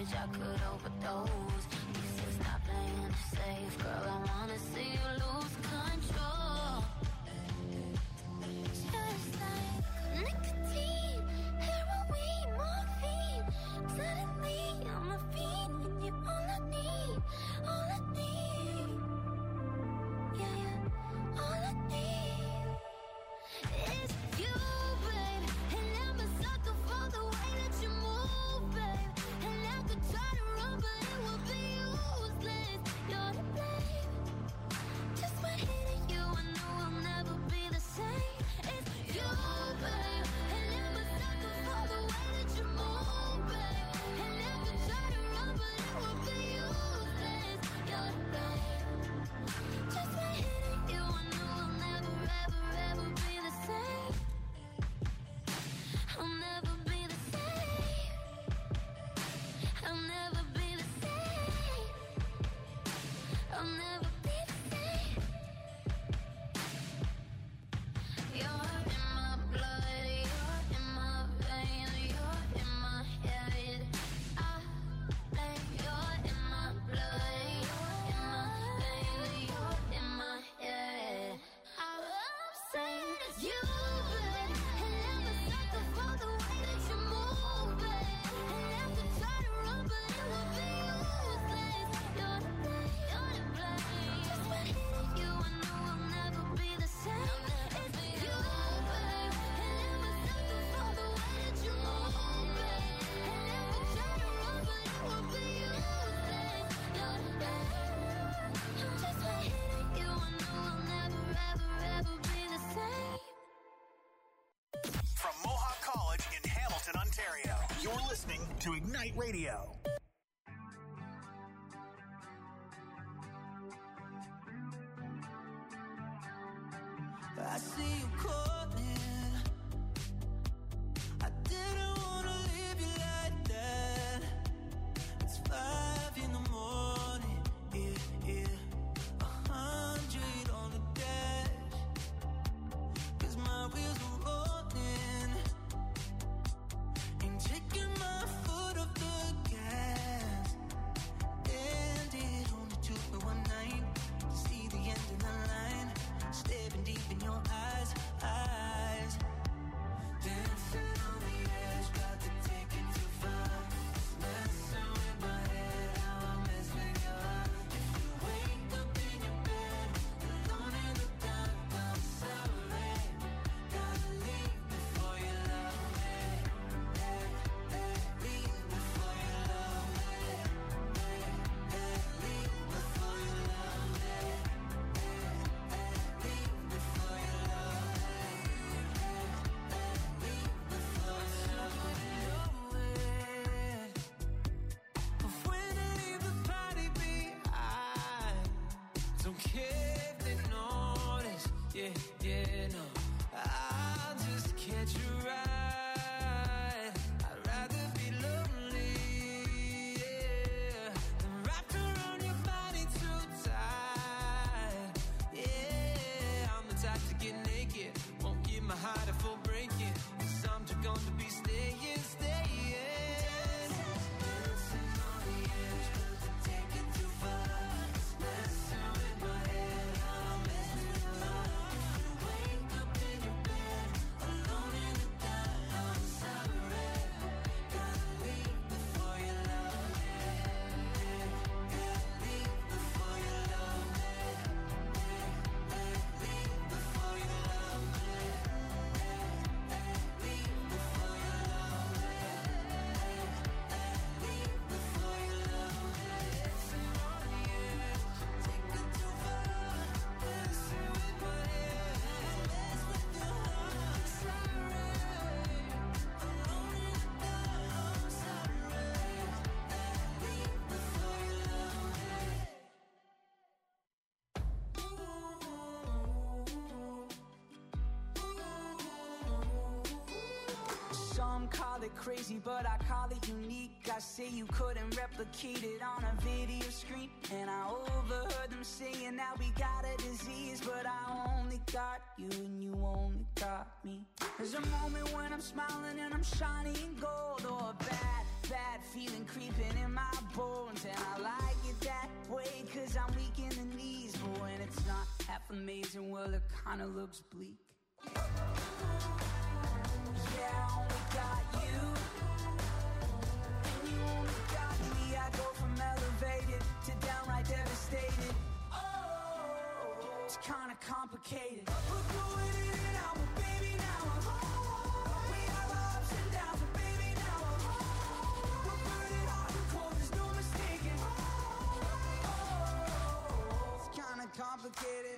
knowledge, I could overdose. You said stop playing it safe, girl, I wanna see you lose control. Just like nicotine, heroin, morphine. Suddenly I'm a fiend, and you're all I need, all I need. Yeah, yeah, all I need is you, babe. And I'm a sucker for the way that you move, babe. And I could try to run, but it would be useless. You're to blame. Just by hitting you, I know I'll never be the same. It's you, babe. And I'm a sucker for the way that you move, babe. And I could try to run, but it would be useless. You're to blame. Just by hitting you, I know I'll never, ever, ever be the same. I'll never be the same. I'll never be the same. I'll never be the same. You're in my blood, you're in my veins, you're in my head. You're in my blood, you're in my veins, you're in my head. I'm saying it's you, babe. And I'm a sucker for the way that you move, babe. And I could try to run, but it would be useless. You're to blame, you're to blame. Just by hitting you, I know I'll never be the same. It's you, babe. And I'm a sucker for the way that you move, babe. And I could try to run, but it would be useless. You're to blame. Just by hitting you, I know I'll never, ever, ever be the same. From Mohawk College in Hamilton, Ontario, you're listening to Ignite Radio. I see you calling. I didn't wanna leave you like that. It's 5 in the morning, yeah, yeah. 100 on the dash, 'cause my wheels are rolling. Ain't taking my foot off the gas. Ended only took me one night to see the end of the line. Staring deep in your eyes, eyes. Dancing on the edge, got to take it too far. Messing with my head, how I mess with your heart. If you wake up in your bed, alone in the dark, I'm sorry. Gotta leave before you love me. Leave before you love me. Leave before you love me. Leave before you love me. Leave before you love me. But when I leave the party behind, don't care if they notice. Yeah, yeah, no. I'll just catch a ride. I'd rather be lonely, yeah, than wrapped around your body too tight. Yeah, I'm the type to get naked, won't give my heart a full breaking, 'cause I'm just gonna be staying, staying. Dancing on the edge, but to take it too far. Messing with my head, how I mess with your heart. If you wake up in your bed, alone in the dark, I'm sorry. Gotta leave before you love me. Leave before you love me. Leave before you love me. Leave before you love me. Leave before you love me. Dancing on the edge, take it too far. Messing with my head, mess with your heart. Sorry, alone in the dark, I'm sorry. Leave before you love me. Some call it crazy, but I call it unique. I say you couldn't replicate it on a video screen. And I overheard them saying that we got a disease, but I only got you and you only got me. There's a moment when I'm smiling and I'm shining gold, or a bad bad feeling creeping in my bones. And I like it that way, cause I'm weak in the knees. But when it's not half amazing, well, it kinda looks bleak. Yeah, I only got you, and you only got me. I go from elevated to downright devastated. Oh, it's kinda complicated. We're going in and out, but baby, now we have our ups and downs, but baby, now we're burning hot and cold, there's no mistaking. Oh, it's kinda complicated.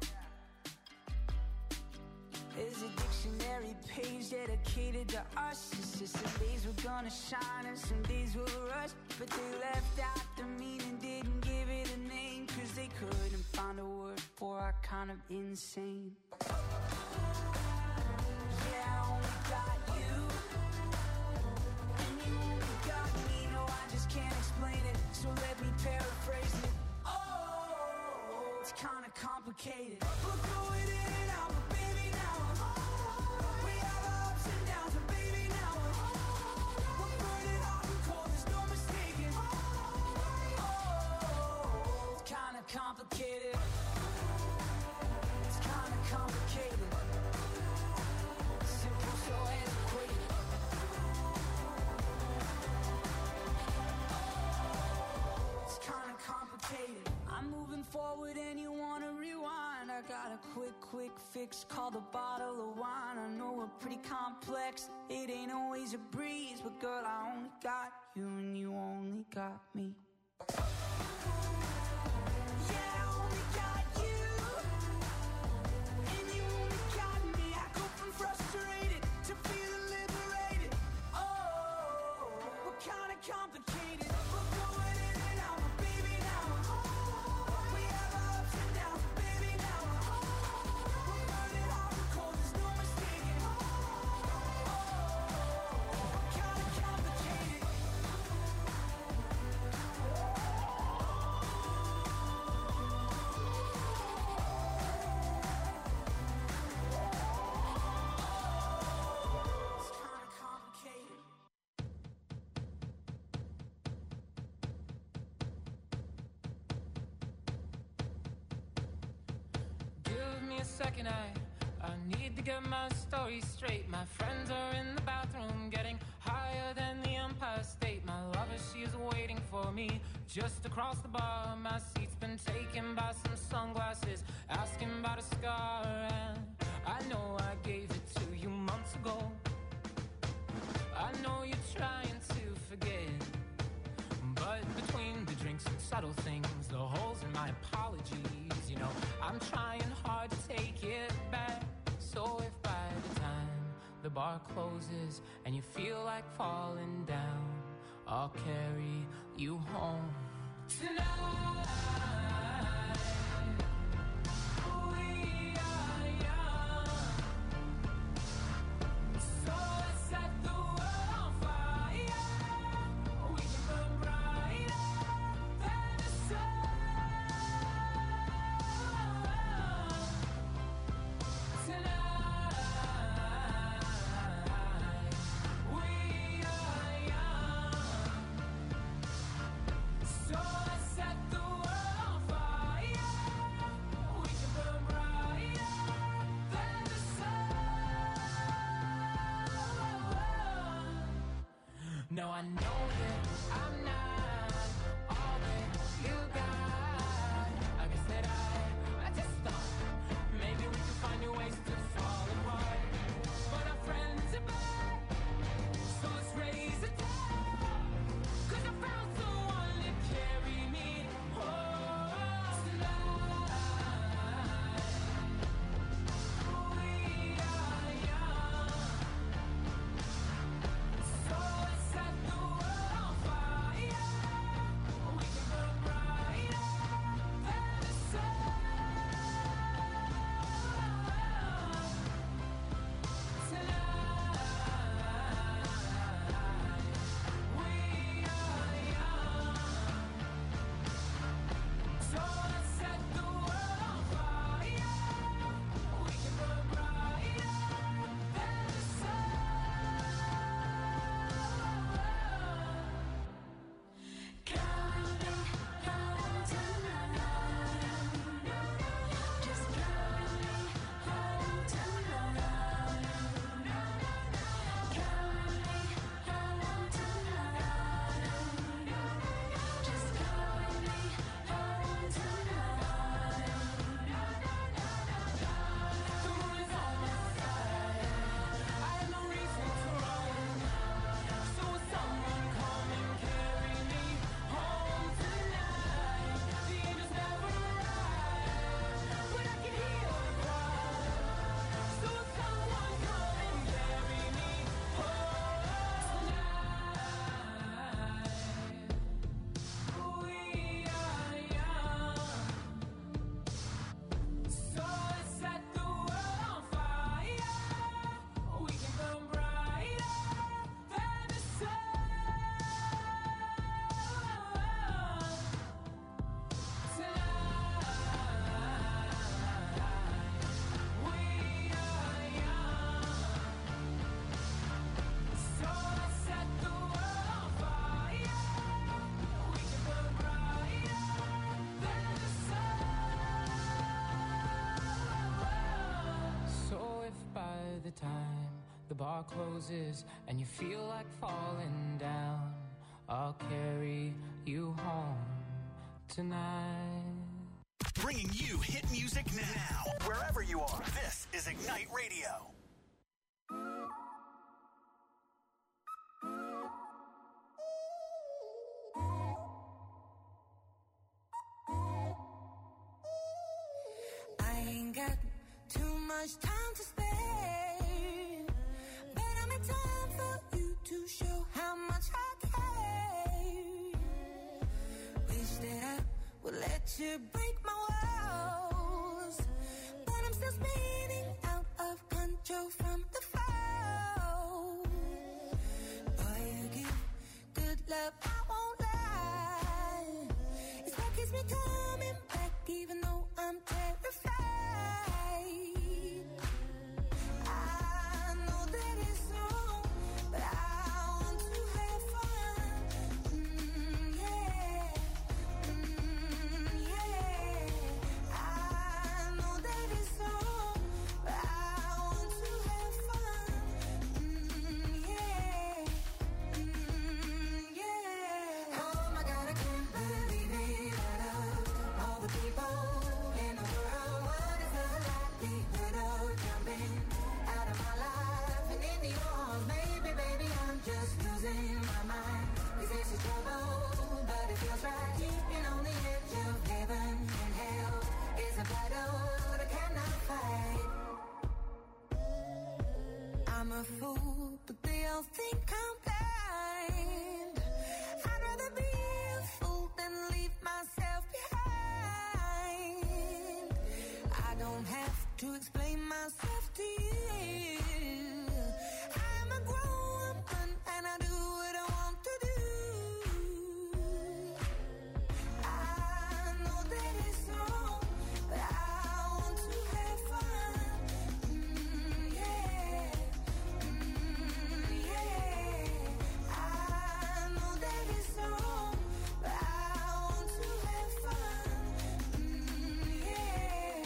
There's a dictionary page dedicated to us. It's just some days we're gonna shine and some days we'll rush. But they left out the meaning, didn't give it a name, cause they couldn't find a word for our kind of insane. Yeah, I only got you, and you only got me. No, I just can't explain it, so let me paraphrase it. Oh, it's kinda complicated. We're going in and out, but baby, now we have our ups and downs, but baby, now we're burning hot and cold, there's no mistaking. Oh, it's kinda complicated. It's kinda complicated. Simple, so antiquated. It's kinda complicated. I'm moving forward and you wanna rewind. I got a quick fix called a bottle of wine. I know we're pretty complex, it ain't always a breeze, but girl, I only got you and you only got me. Yeah, I only got you, and you only got me. I go from frustrated to feeling liberated. Oh, we're kinda complicated. We're going in and out, but baby, now we have our ups and downs, but baby, now we're burning hot and cold, there's no mistaking. Oh, kinda complicated. It's kinda complicated. Give me a second, I need to get my story straight. My friends are in the bathroom getting higher than the Empire State. My lover, she is waiting for me just across the bar. My seat's been taken by some sunglasses, asking about a scar. And I know I gave it to you months ago. I know you're trying to forget, but between the drinks and subtle things, the holes in my apologies, you know, I'm trying hard to take it back. So if by the time the bar closes and you feel like falling down, I'll carry you home tonight. We are young, so let's set the world on fire. We can burn brighter than the sun tonight. We are young, so let's set the world on fire. We can burn brighter than the sun. No, I know that I'm not all that you got. I guess that I just thought maybe we could find new ways to fall apart. But our friends are back, so let's raise a toast. 'Cause I found someone to carry me home tonight. We are young, so let's set the world time the bar closes and you feel like falling down, I'll carry you home tonight. Bringing you hit music now, wherever you are. This is Ignite Radio. I ain't got too much time to spare, but I'm in time for you to show how much I care. Wish that I would let you break my walls, but I'm still spinning out of control from the fall. Boy, you give good love, I won't lie. It's what keeps me coming back, even though I'm terrified. I know that it's wrong, but I want to have fun. Yeah. Yeah. I know that it's wrong, but I want to have fun. Yeah. Yeah. Oh my God, I can't believe it. Out of all the people in the world, what is the likelihood of jumping out of my life and into yours? Maybe, baby, I'm just losing my mind. This is trouble, but it feels right. Keeping on the edge of heaven and hell is a battle that I cannot fight. I'm a fool, but they all think I'm blind. I'd rather be a fool than leave myself behind. I don't have to explain myself to you. I'm a grown woman and I do what I want to do. I know that it's wrong, but I want to have fun. Yeah. Yeah. I know that it's wrong, but I want to have fun. Yeah.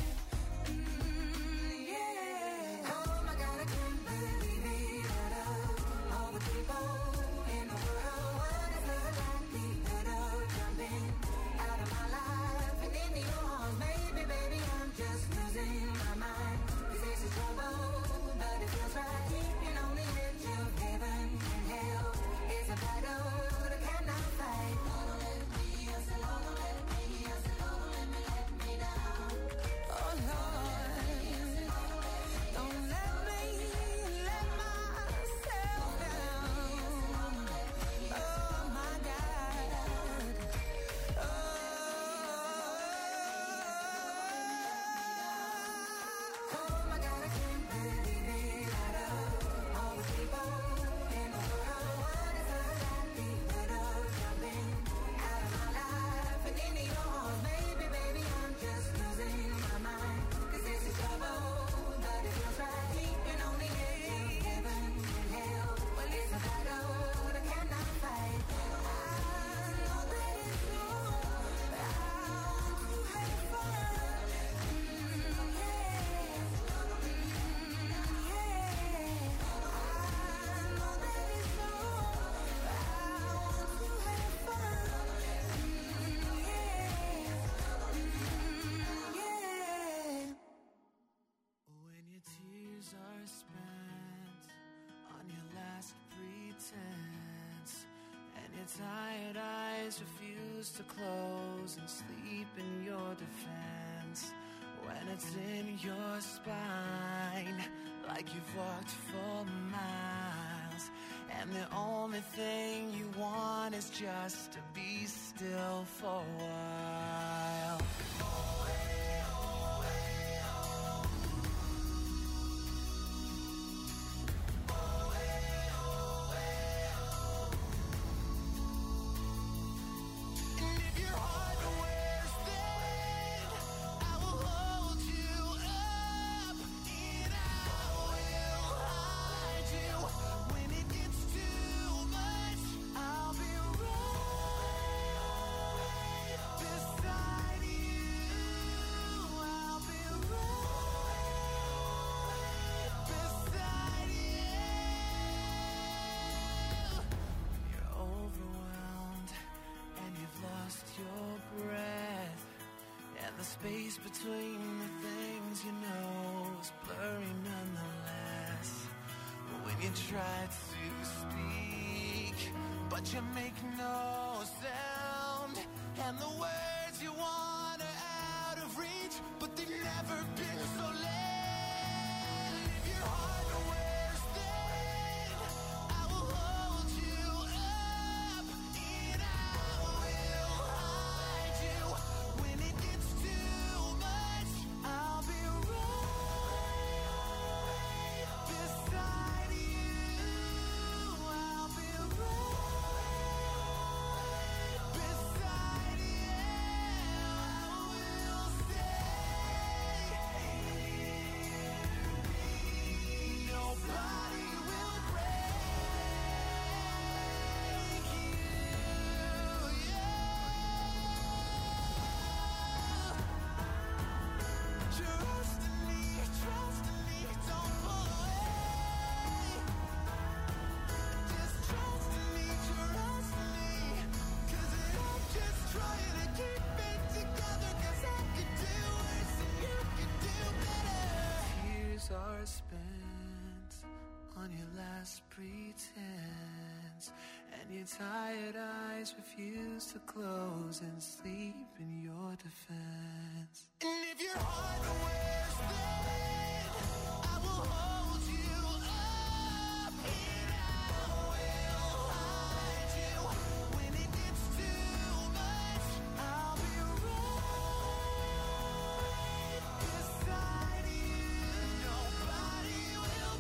Yeah. Oh my God, I can't believe it. Out of all the people in the world, what is the likelihood of jumping out of my life and into yours? Maybe, baby, I'm just losing my mind. 'Cause this is trouble, but it feels right. Keeping on the edge of heaven and hell is a battle that I cannot fight. Don't let me, I said, oh, don't let me, I said, oh, don't let me down. Oh Lord, don't let me let myself down. Oh my God. Oh my God, I can't believe it. Out of all the people in the world, what is the likelihood of jumping out of my life and into yours? Maybe, baby, I'm just losing my mind. 'Cause this is trouble, but it feels right. Keeping on the edge of heaven and hell. Well, it's a battle that I cannot fight. I know that it's wrong, but I want to have fun. Yeah. When your tears are spent on your last pretense, and your tired eyes refuse to close and sleep in your defense, when it's in your spine, like you've walked for miles, and the only thing you want is just to be still for a while. And if your heart wears thin, I will hold you up, and I will hide you. When it gets too much, I'll be right beside you. space between the things you know is blurry nonetheless. When you try to speak, but you make no sound, and the words you want are out of reach, but they've never been so late. If your heart wears thin, I will hold you up, and I will hide you. When it gets too much, I'll be right beside you. I'll be right beside you. I will stay. Nobody will break you. Trust in me, don't pull away. Just trust in me, 'cause I'm just trying to keep it together, 'cause I could do worse and you could do better. Years are spent on your last pretense, and your tired eyes refuse to close and sleep in your defense. And if your heart wears thin, I will hold you up, and I will hide you. When it gets too much, I'll be right beside you. Nobody will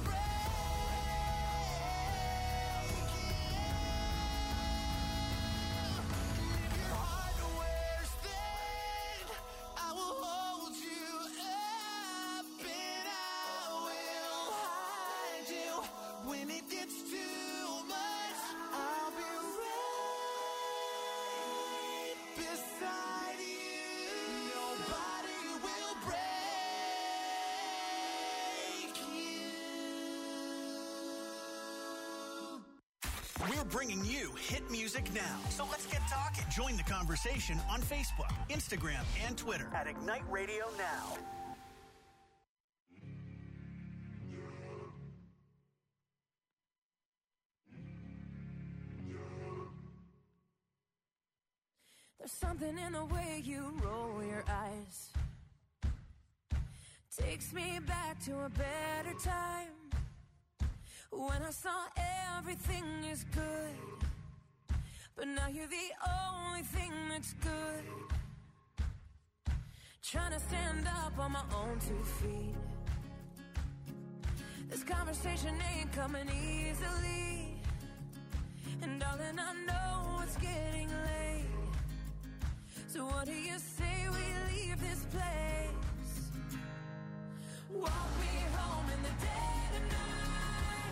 break you. If your heart wears thin, I will hold you up, and I will hide you. When it gets too much, I'll be right beside you. Nobody will break you. We're bringing you hit music now. So let's get talking. Join the conversation on Facebook, Instagram, and Twitter at Ignite Radio Now. There's something in the way you roll your eyes. Takes me back to a better time, when I saw everything is good, but now you're the only thing that's good. Trying to stand up on my own 2 feet. This conversation ain't coming easily, and darling, I know it's getting late. So what do you say we leave this place? Walk me home in the dead of night.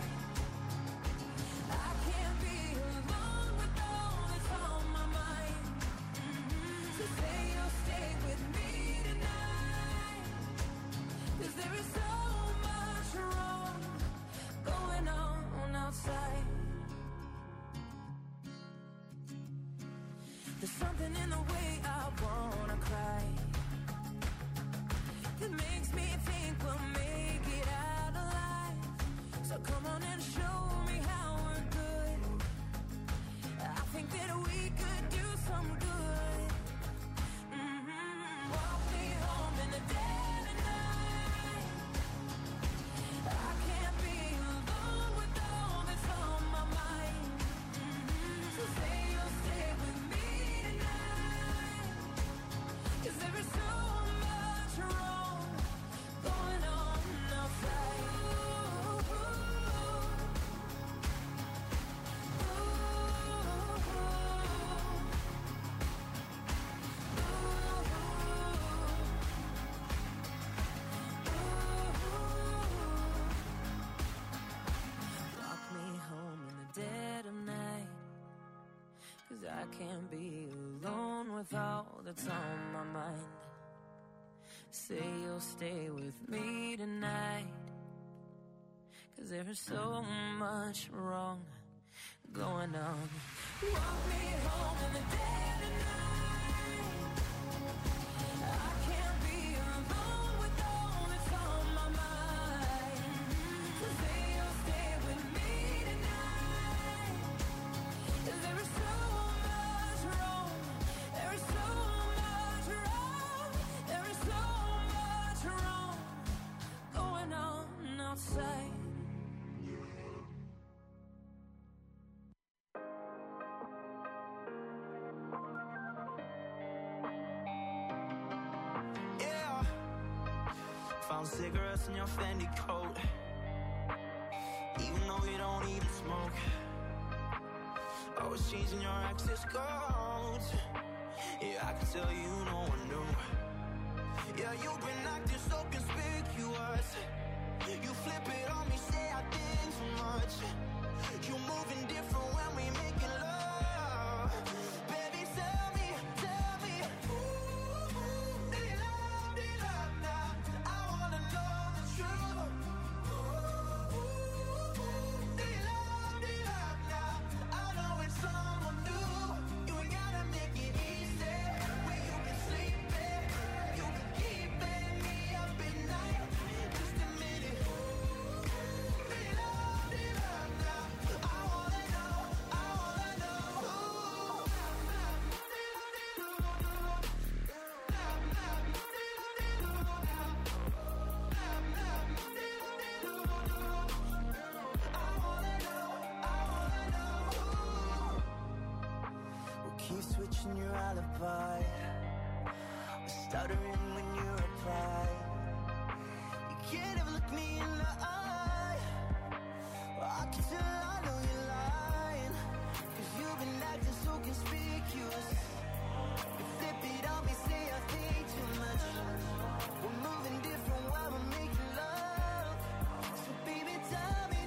I can't be alone with all that's on my mind. So say you'll stay with me tonight, 'cause there is so much wrong going on outside. There's something in the way I wanna cry that makes me think we'll make it out alive. So come on and show me how we're good. I think that we could do some good. Walk me home in the dead of night. I can't be alone with all that's on my mind. So say you'll stay with me tonight, 'cause there is so much wrong going on outside. Walk me home in the dead of night, 'cause I can't be alone with all that's on my mind. Say you'll stay with me tonight, 'cause there is so much wrong going on. Walk me home in the dead of night. I can't be brown cigarettes in your Fendi coat. Even though you don't even smoke. Always changing your access codes. Yeah, I can tell you no one knew. Yeah, you've been acting so conspicuous. You flip it on me, say I think too much. You moving different when we making love. Baby, tell me, ooh, they love now. I wanna know the truth. Ooh, they love now. I know it's someone new. You ain't gotta make it easy. When you been sleeping, you been keeping me up at night. Just a minute. They love now. I wanna know. We'll keep switching your alibi. We're stuttering when you reply. You can't ever look me in the eye. Well, I can tell I know you're lying. Cause you've been acting so conspicuous. You flip it on me, say I think too much. We're moving different while we're making love. So baby, tell me.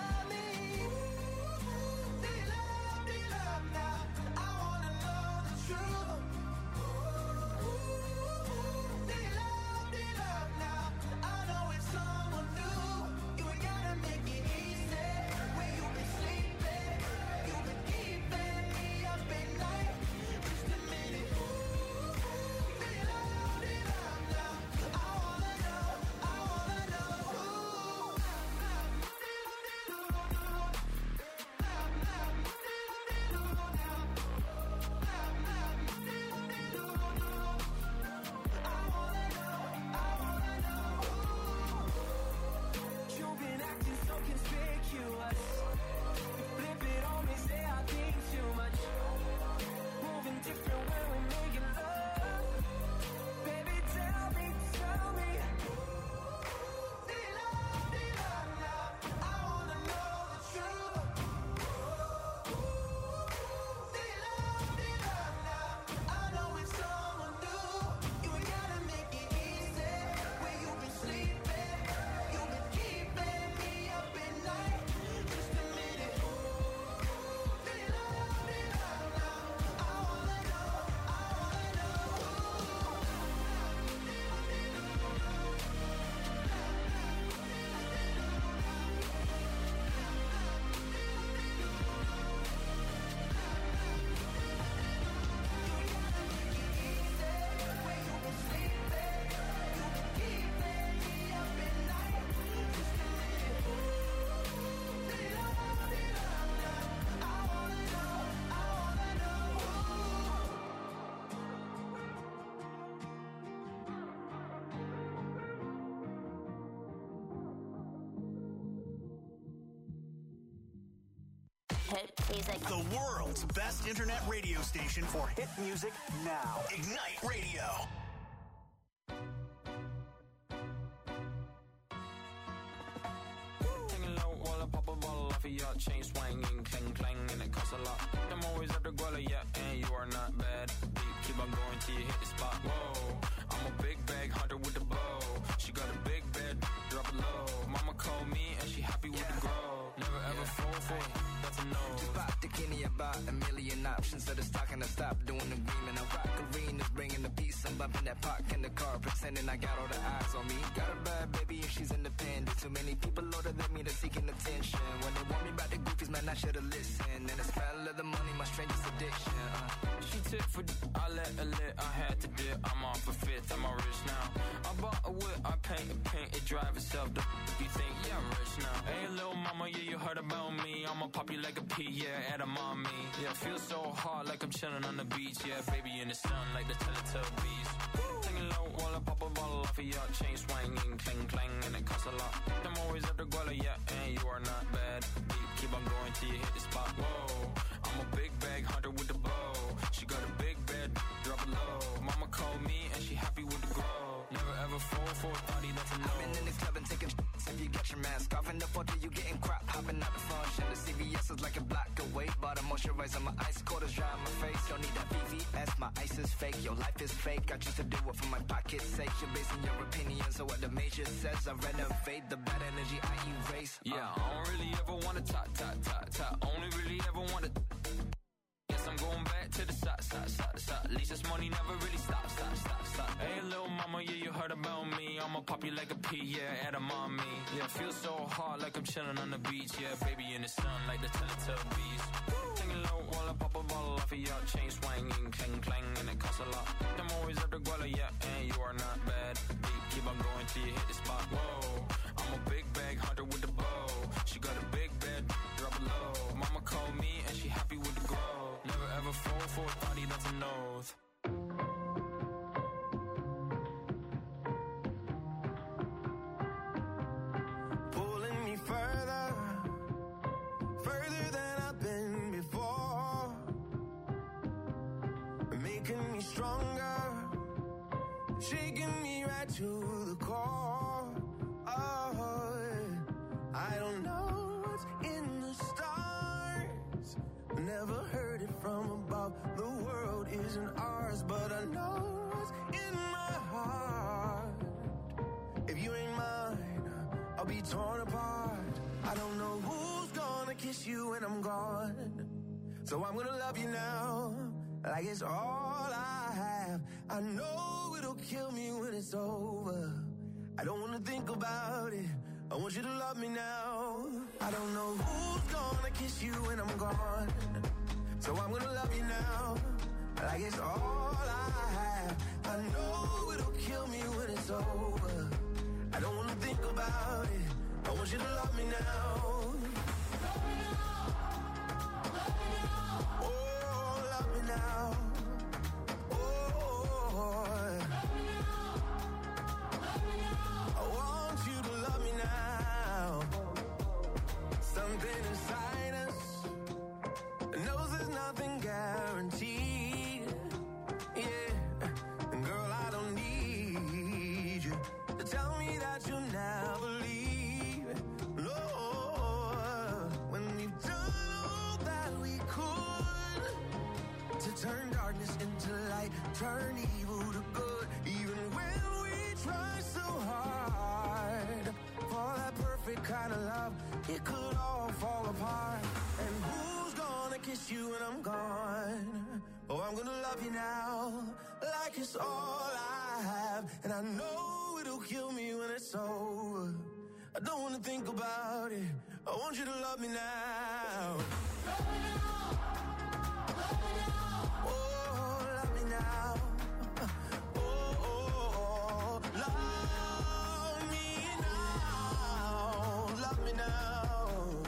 They love now. I wanna know the truth. They love now. I know it's someone new. You ain't gotta make it easy. When you been sleeping, you been keeping me up at night. Just a minute. They love now. I wanna know. You've been acting so conspicuous. You flip it on me, say I think too much. Moving different when we're making love. Baby, tell me. They love now. I wanna know the truth. They love now. I know it's someone new. You ain't gotta make it easy. When you been sleeping, you been keeping me up at night. Just a minute. They love now. I wanna know. Hit music. The world's best internet radio station for hit music now. Ignite Radio. Hanging low while I pop a bottle off of your chain swinging, clang clang, and it costs a lot. I'm always at the guala, yeah, and you are not bad. Deep, keep on going till you hit the spot. Whoa, I'm a big bag hunter with the bow. She got a big bed, drop it low. Mama called me and she happy with the grow. Never ever fall for it, that's a no. Just bought the Kenny about a million options. So the stock and I stopped doing the green. I rock arenas, bringing the peace. I'm bumping that park in the car, pretending I got all the eyes on me. Got a bad baby and she's independent. Too many people older than me, they're seeking attention. When they want me about the goofies, man, I should've listened. And the smell of the money, my strangest addiction. She tip for I let her lit, I had to dip. I'm off a fifth, I'm all rich now. I bought a whip, I paint it drive itself. You think, yeah, I'm rich now. Hey, little mama, yeah, you heard about me. I'ma pop you like a pea, yeah, at a mommy. Yeah, feel so hard like I'm chilling on the beach. Yeah, baby in the sun like the Teletubbies. Singing low while I pop a bottle off of your chain swinging, clang clang, and it costs a lot. I'm always at the guala, yeah, and you are not bad. Deep, keep on going till you hit the spot. Whoa, I'm a big bag hunter with the bow. She got a big bed, drop it low. Mama called me and she happy with the grow. Never ever fall 4:30, that's a no. I've been in the club and taking shots if you got your mask off. In the photo, you getting crap, hopping out the function. The CVS is like a block away. Bought a moisturizer, my ice cold is dry on my face. Don't need that VVS, my ice is fake. Your life is fake, I choose to do it for my pocket's sake. You're basing your opinions on what the major says. I renovate the bad energy I erase. Yeah, I don't really ever want to top. Only really ever want to. Yes, I'm going back to the side. At least this money never really stops. Hey, little mama, yeah, you heard about me. I'ma pop you like a pea, yeah, at a mommy. Yeah, feel so hot like I'm chilling on the beach. Yeah, baby in the sun like the Teletubbies. Singing low while I pop a bottle off of your chain swinging, clang clang, and it costs a lot. I'm always at the guala, yeah, and you are not bad. Deep, keep on going till you hit the spot. Whoa, I'm a big bag hunter with the bow. She got a big bed, drop it low. Mama called me and she happy with the grow. Never ever fall for a thotty, that's a nose. Pulling me further than I've been before, making me stronger, shaking me right to the core. Oh, I don't know what's in the stars, never heard it from above. The world isn't ours, but I know what's in my heart. If you ain't mine, I'll be torn apart. I don't know who's gonna kiss you when I'm gone, so I'm gonna love you now like it's all I have. I know it'll kill me when it's over. I don't wanna think about it, I want you to love me now. I don't know who's gonna kiss you when I'm gone, so I'm gonna love you now like it's all I have. I know it'll kill me when it's over. I don't wanna think about it, I want you to love me now. Oh, love me now. Oh, I want you to love me now. Something inside us knows there's nothing guaranteed. Yeah, and girl, I don't need you to tell me that you'll never leave. No, when we've done all that we could to turn darkness into light, turn evil to good, even when we try so hard for that perfect kind of love, it could all fall apart. And who's gonna kiss you when I'm gone? Oh, I'm gonna love you now like it's all I have. And I know it'll kill me when it's over. I don't wanna think about it, I want you to love me now. Oh, love me now. Oh, love me now. Love me now.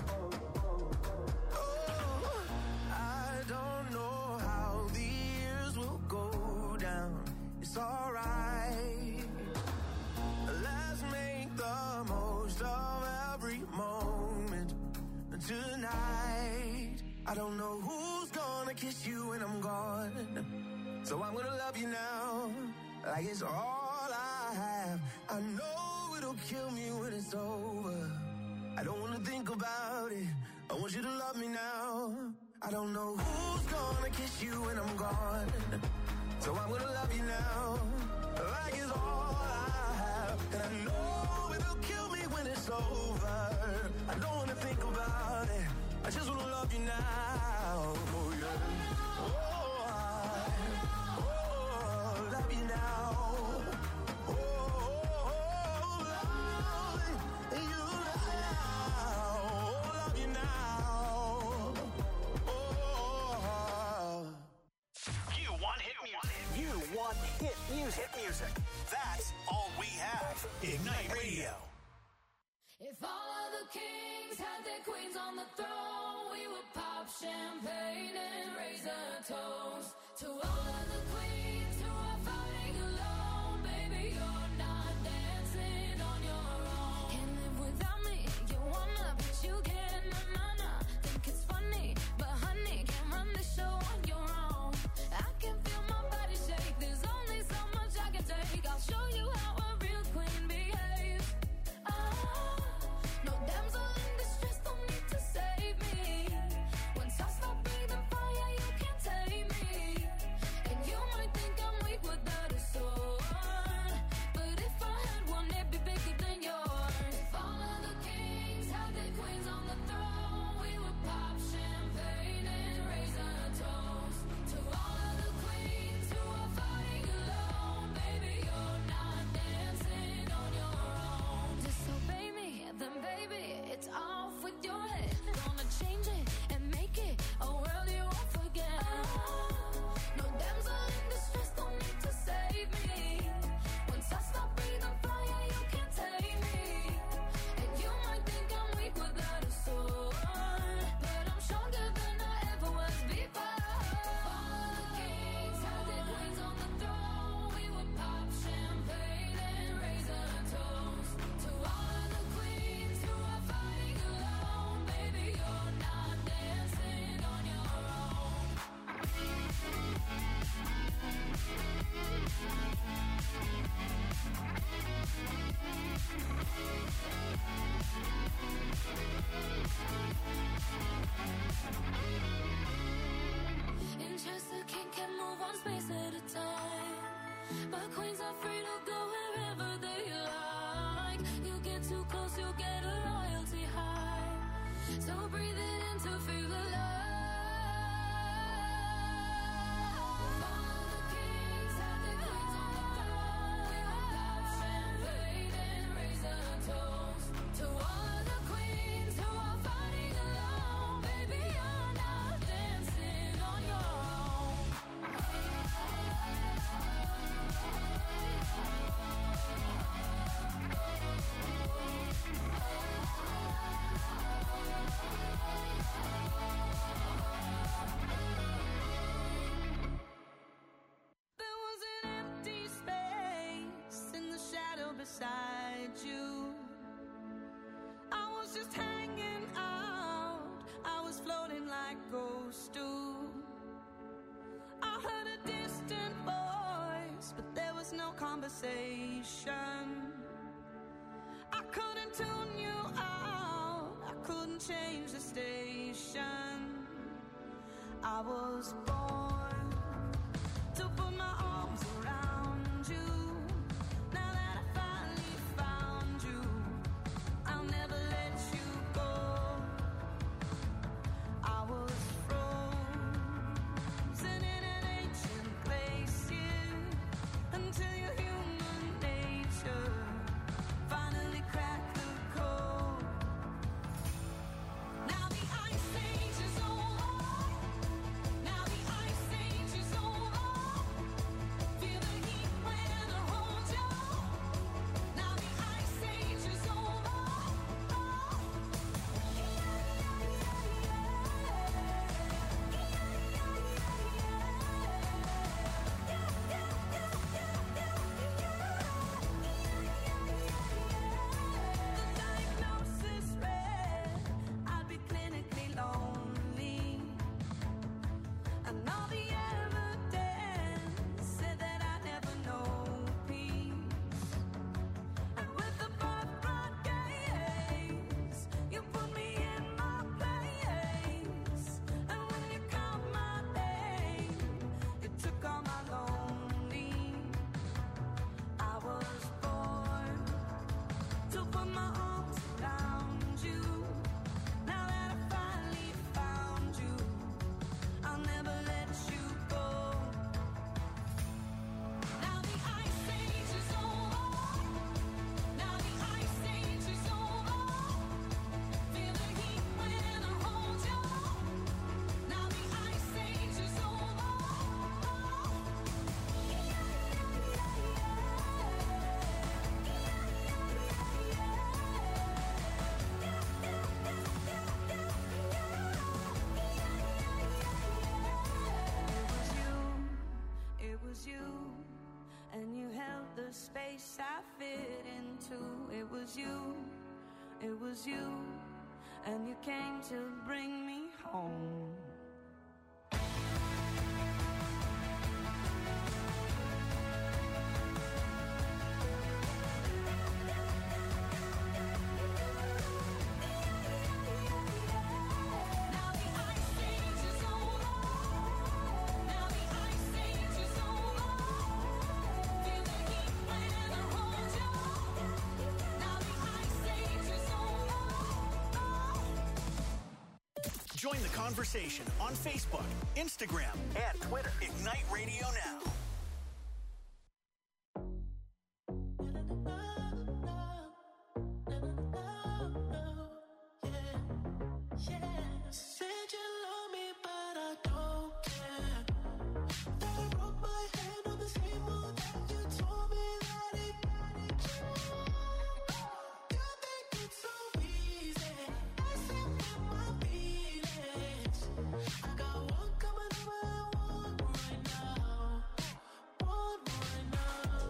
Oh, I don't know how the years will go down. It's alright. Let's make the most of every moment tonight. I don't know who's gonna kiss you when I'm gone, so I'm gonna love you now like it's all I have. I know it'll kill me when it's over. I don't wanna think about it, I want you to love me now. I don't know who's gonna kiss you when I'm gone, so I'm gonna love you now like it's all I have. And I know it'll kill me when it's over. I don't wanna think about it, I just wanna love you now. Oh yeah. Oh, love you now. Oh, love you now. Love you now. Oh. You want hit music. You want hit music. Hit music. That's all we have. Ignite Radio. If all of the kings had their queens on the throne, we would pop champagne and raise a toast to all of the queens who are fighting alone. Baby, you're not dancing on your own. Can't live without me, you wanna, but you can't, nah. Think it's funny, but honey, can't run the show on your own. I can feel my body shake, there's only so much I can take. I'll show you how a real queen waiting to feel the love. Follow the kings, have the queens on the throne. We will pop champagne and raise a toast to all of the queens who are fighting alone. Baby, you're not dancing on your own. There was an empty space in the shadow beside you. I was just hanging out, I was floating like ghosts do. I heard a distant voice, but there was no conversation. I couldn't tune you out, I couldn't change the station. I was born to put my arms around you. Now that I finally found you, I'll never let you go. I was frozen in an ancient glacier until your human nature finally cracked the code. Now the ice age is over. Now the ice age is over. Feel the heat when I hold you. Now the ice age is over. The diagnosis read I'd be clinically lonely, and all the evidence said that I never know peace. And with the birthright gaze, you put me in my place. And when you called my name, you took all my lonely. I was born to put my arms around you. Now that I finally found you, I'll never let you go. Now the ice age is over. Now the ice age is over. Feel the heat when I hold you. Now the ice age is over. It was you, and you held the space I fit into. It was you, and you came to bring me home. Now the ice age is over. Now the ice age is over. Feel the heat when I hold you. Now the ice age is over. Join the conversation on Facebook, Instagram, and Twitter. Ignite Radio Now. Said you love me, but I don't care. That I broke my hand on the same moon that you told me that it. You think it's so easy, messing with my feelings. I got one coming over and one right now. One right now.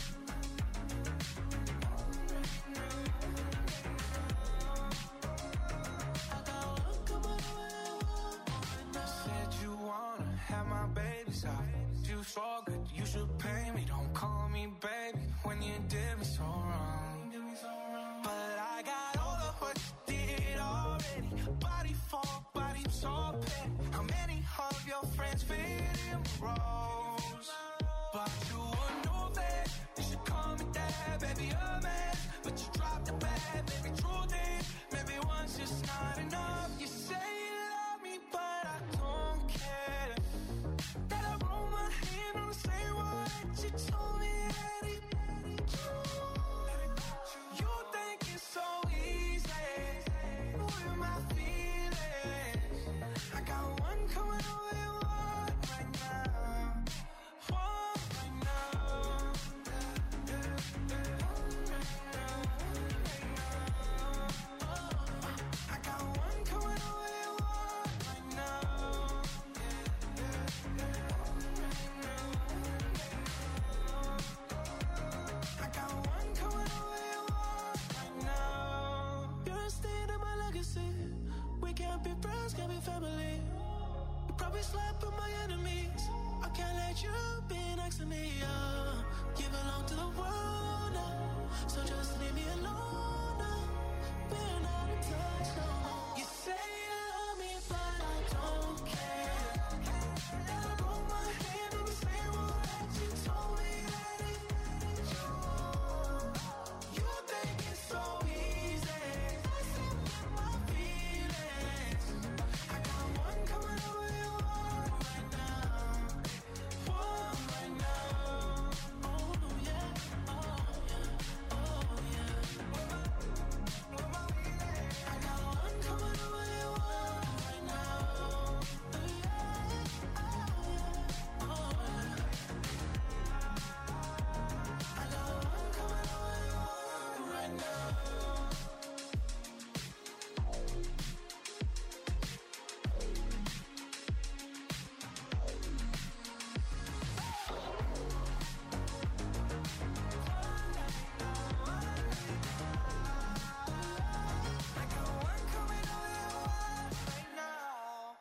I got one coming over and one right now. Said you wanna have my babies out. You so good, you should pay me. Don't call me baby when you did me so wrong. But I got all of what you did already. Body for body, so petty. How many of your friends fit in roles? But you would know that you should call me dad, baby, a man. But you dropped the bag, baby, true thing. Maybe once just not enough. You say you be friends, can't be family. You probably slept with my enemies. I can't let you be next to me. You belong to the world now, so just leave me alone now. We're not in touch no more. You say you love me, but I don't care. And I broke my hand in the same one that you told me that it ain't you. You think it's so easy, messing with my feelings. I got one coming over your heart right now. One right now. Oh yeah, oh yeah, oh yeah. I got one coming over your heart right now. Oh yeah, oh yeah. I got one coming over your heart right now. I got one coming over your heart right now.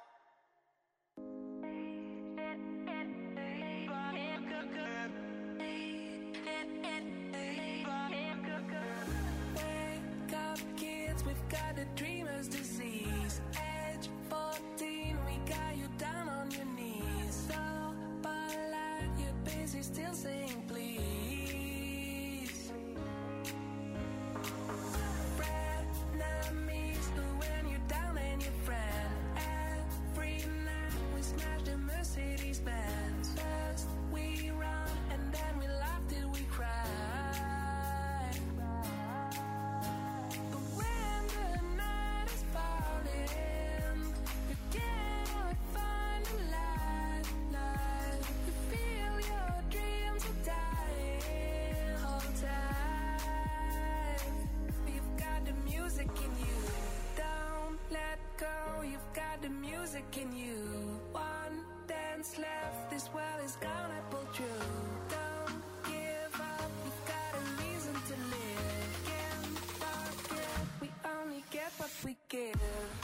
Wake up, kids, we've got the dreamer's disease. Age 14, we got you down on your knees. So polite, you're busy still saying please. Frenemies, when you're down and your friend. Every night we smash the Mercedes Benz. First we run and then we laugh till we cry. But when the night is falling, you can't find a light. You feel your dreams are dying. Hold tight. You've got the music in you. Don't let go. You've got the music in you. One dance left. This world is gonna pull through. Don't give up. You've got a reason to live. Can't forget. We only get what we give.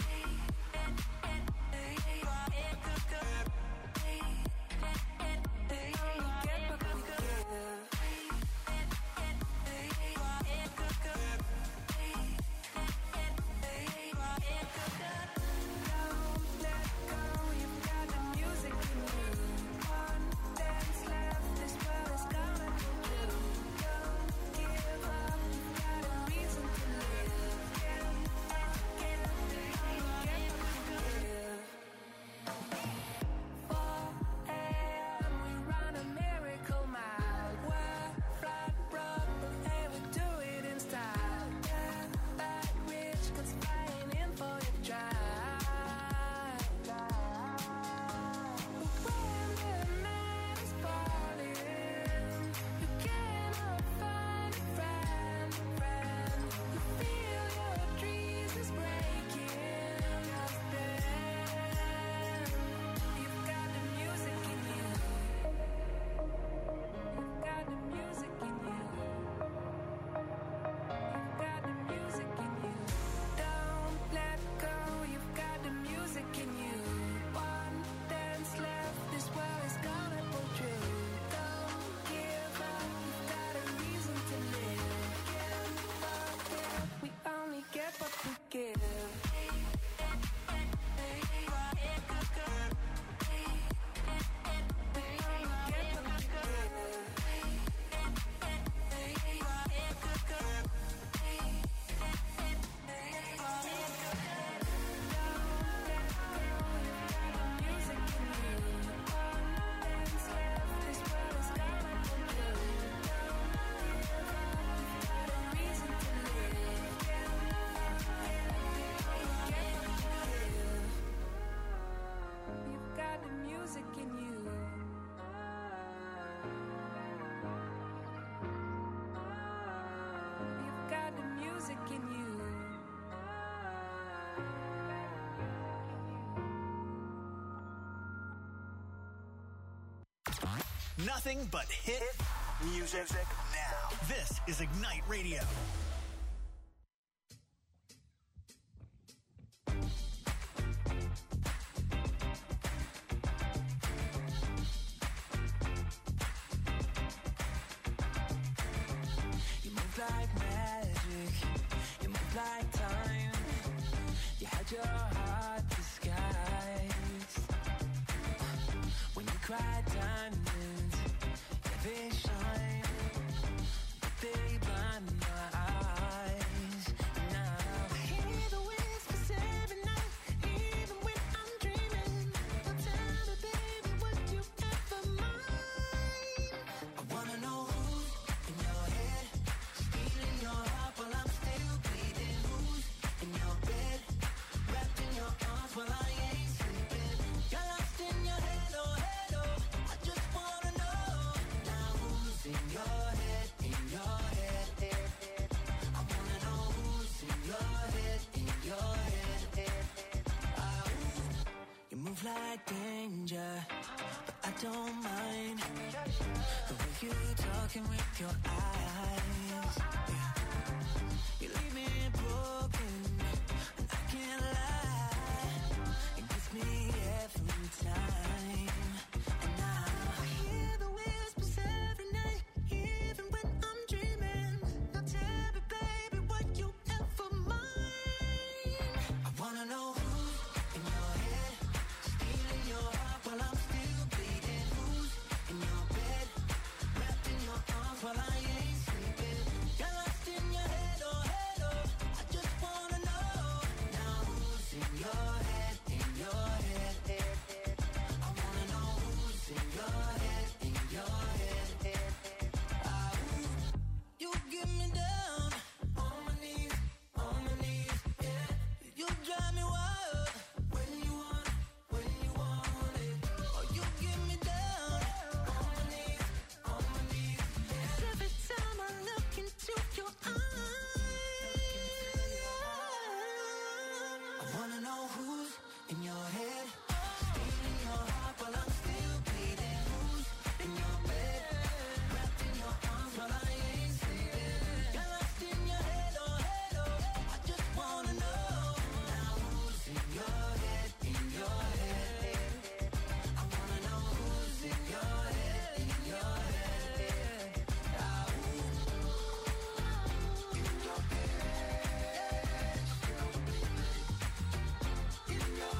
Nothing but hit music now. This is Ignite Radio. like danger, but I don't mind the way you talking with your eyes. Yeah. You leave me broken, and I can't lie. It gets me every time. And now I hear the whispers every night, even when I'm dreaming. Now tell me, baby, what you ever mind. I wanna know who's in your head, stealing your heart while I'm still bleeding. Who's in your bed, wrapped in your arms while I ain't sleeping. Got lost in your head, oh head, oh. I just wanna know now who's in your head, in your head, head, head. I wanna know who's in your head, in your head, head, head. Ah, ooh. You get me down on my knees, yeah. You drive me wild when you want it. Oh, you get me down on my knees, yeah. Every time I look into your eyes, I wanna know who's in your head, stealing your heart while I'm still bleeding. Who's in your bed, wrapped in your arms while I ain't sleeping. Got lost in your head, oh head, oh. I just wanna know now who's in your head, in your head. I wanna know who's in your head, in your head. Ah, ooh. In your head, in your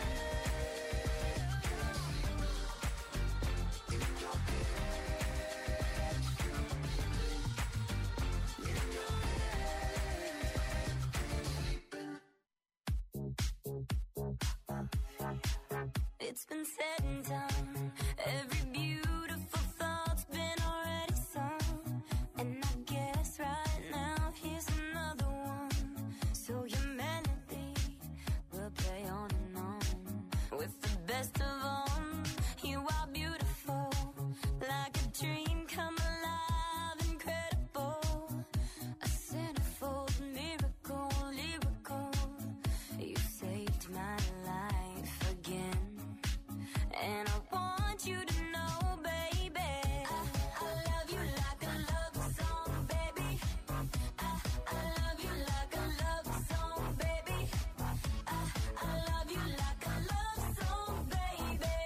It's been said and done. Every beautiful thought's been already sung. And I guess right now here's another one. So your melody will play on and on. With the best of all, you are beautiful. Like a dream come alive, incredible. A centerfold miracle, lyrical. You saved my life again. And I want you to know, baby, I love you like a love song, baby. I love you like a love song, baby. I love you like a love song, baby.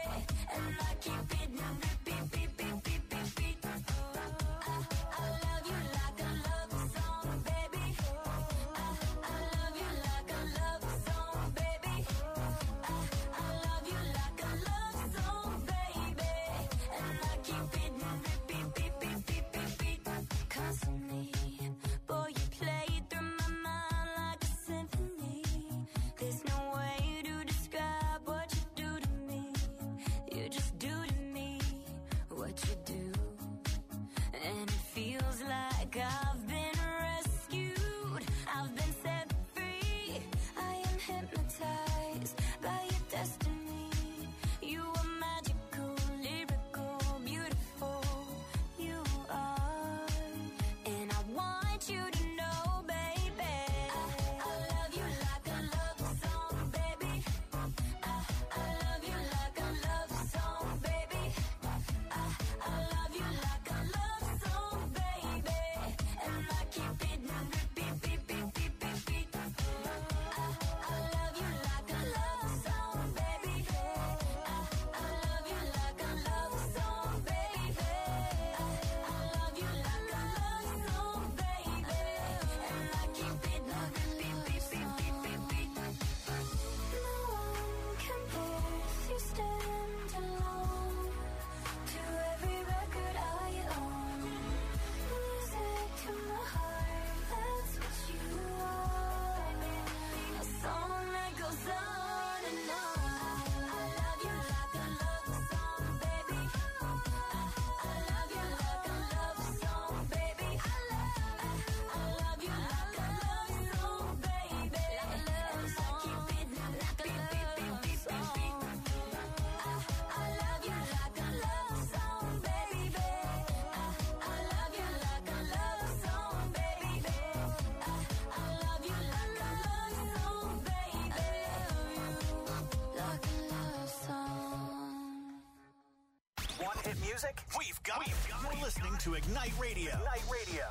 music? We've got it. You're listening to Ignite Radio. Ignite Radio.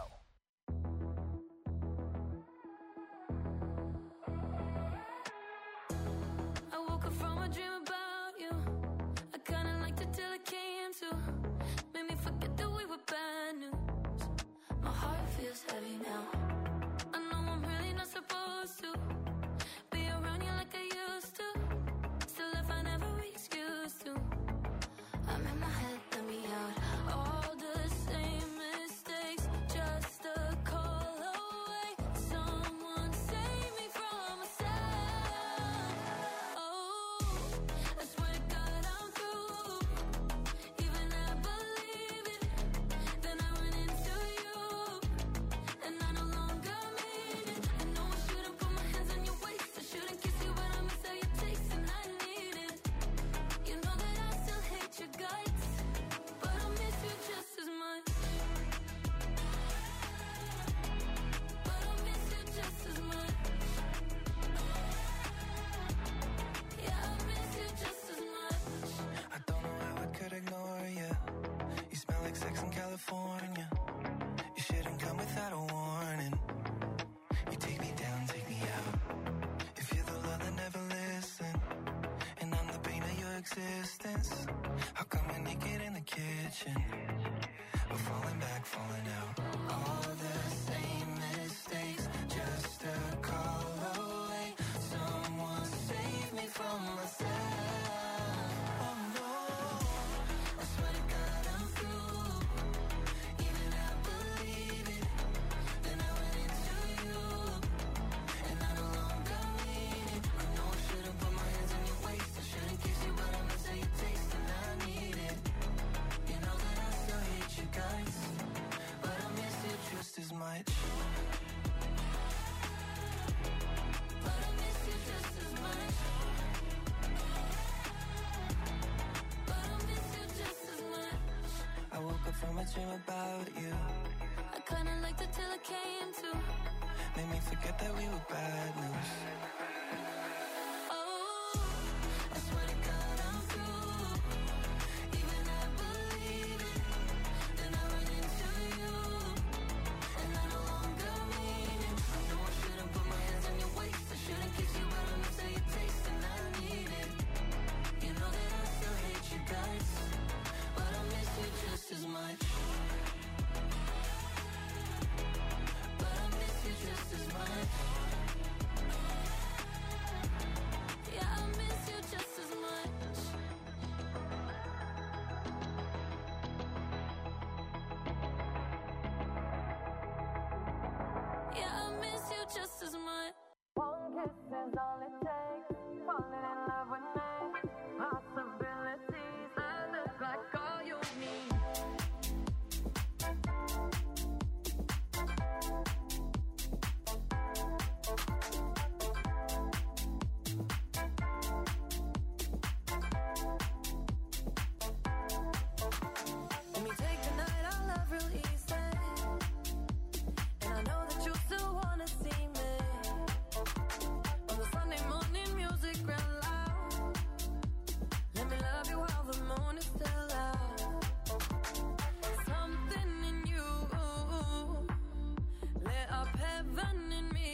I woke up from a dream about you. I kinda liked it till it came to. Made me forget that we were bad news. My heart feels heavy now. I know I'm really not supposed to be around you like I used to. Still if I never excuse to. I'm in my head, let me out. All the same mistakes, just a call away. Someone save me from myself. Oh, I swear to God I'm through. Even I believe it. Then I run into you, and I no longer mean it. I know I shouldn't put my hands on your waist. I shouldn't kiss you, but I miss how you taste, and I need it. You know that I still hate your guts, but I miss you just as much. But I miss you just as much. Yeah, I miss you just as much. I don't know how I could ignore you. You smell like sex in California. You shouldn't come without a warning. You take me down, take me out. If you're the love that never listen, and I'm the pain of your existence, how come we're naked in the kitchen? We're falling back, falling out. All the same mistakes, just a call away. Someone save me from myself. Oh no, I swear to God I'm through. Even I believe it. Then I went into you, and I no longer mean it. I know I shouldn't put my hands on your waist. I shouldn't kiss you, but I miss how you taste, and I need it. You know that I still hate you guys, but I miss you just as much. But I miss you just as much. But I miss you just as much. I woke up from a dream about you. I kinda liked it till it came to. Made me forget that we were bad news. Oh, I swear to God I'm through. Even I believe it. Then I run into you, and I no longer mean it. I know I shouldn't put my hands on your waist. I shouldn't kiss you, but I miss how you taste, and I need it. You know that I still hate you guys, but I miss you just as much. But I miss you just as much. Yeah, I miss you just as much. Yeah, I miss you just as much. One kiss is all it takes. Falling in love with me. Possibilities. I look like all you need. Let me take the night I love real easy. And I know that you still wanna see me. On the Sunday morning music real loud. Let me love you while the moon is still out. Something in you lit up heaven in me.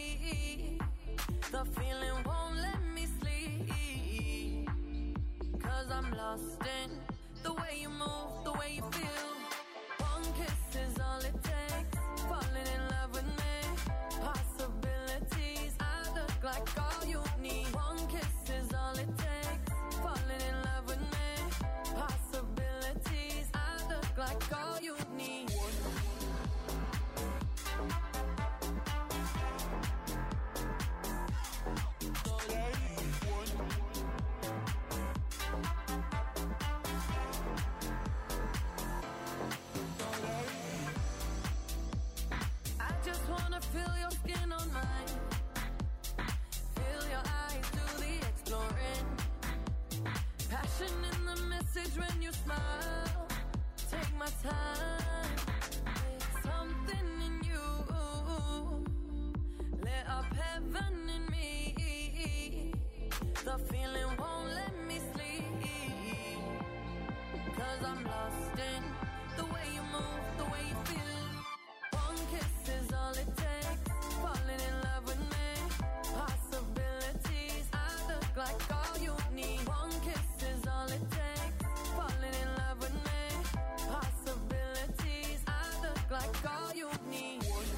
The feeling won't let me sleep. 'Cause I'm lost in the way you move, the way you feel. One kiss is all it takes. Falling in love with me. Possibilities. I look like all you need. One kiss is all it takes. Falling in love with me. Possibilities. I look like all you need. I just wanna feel your skin on mine. Feel your eyes do the exploring. Passion in the message when you smile. Take my time. Something in you lit up heaven in me. The feeling won't let me sleep. 'cause I'm lost in the way you move, the way you feel. One kiss is all it takes, falling in love with me. Possibilities, I look like all you need. One kiss is all it takes, falling in love with me. Possibilities, I look like all you need.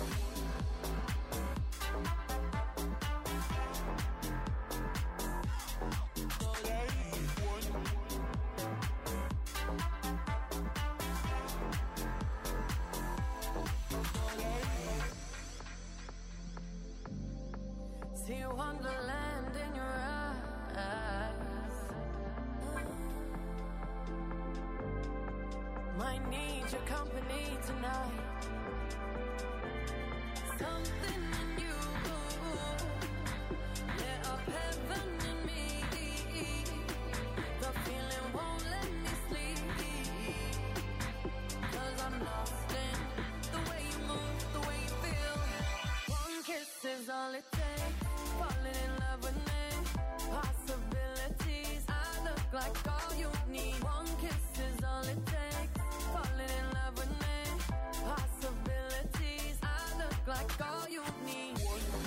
See wonderland in your eyes. Might need your company tonight. Something in you lit up heaven in me. The feeling won't let me sleep, 'cause I'm lost in the way you move, the way you feel. One kiss is all it takes, falling in love with me. Possibilities, I look like all you need. One kiss is all it takes, falling in love with me. Possibilities, I look like all you need.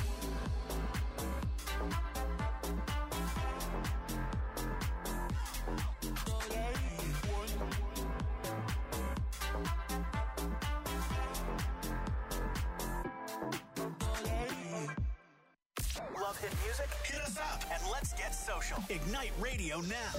Love hit music? Hit us up and let's get social. Ignite Radio now.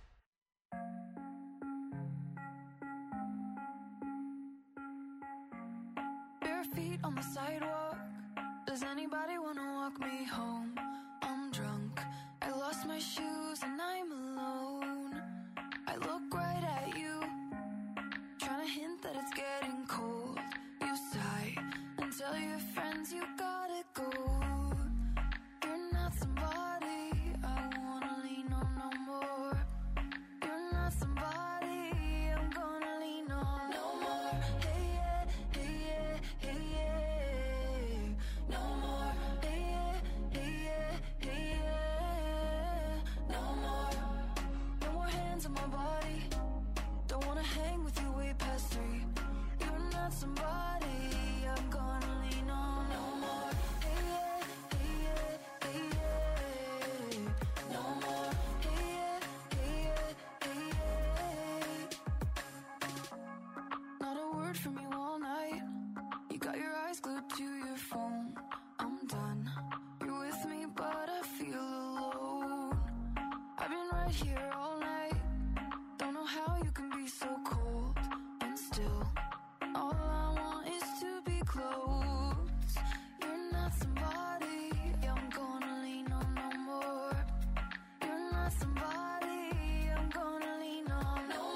Bare feet on the sidewalk. Does anybody wanna walk me home? I'm drunk. I lost my shoes and I'm alone. I look right at you, trying to hint that it's getting cold. You sigh and tell your friends you gotta go. You're not somebody I wanna lean on no more. You're not somebody I'm gonna lean on no more. Hey yeah, hey yeah, hey yeah. No more. Hey yeah, hey yeah, hey yeah. No more. No more hands on my body. Don't wanna hang with you way past 3. You're not somebody I'm gonna lean on no more. Hey yeah, hey yeah, hey yeah. No more. Hey yeah, hey yeah, hey yeah. Not a word from you all night. You got your eyes glued to your phone. I'm done. You're with me, but I feel alone. I've been right here all night. Don't know how you can be so cold and still. All I want is to be close. You're not somebody I'm gonna lean on no more. You're not somebody I'm gonna lean on no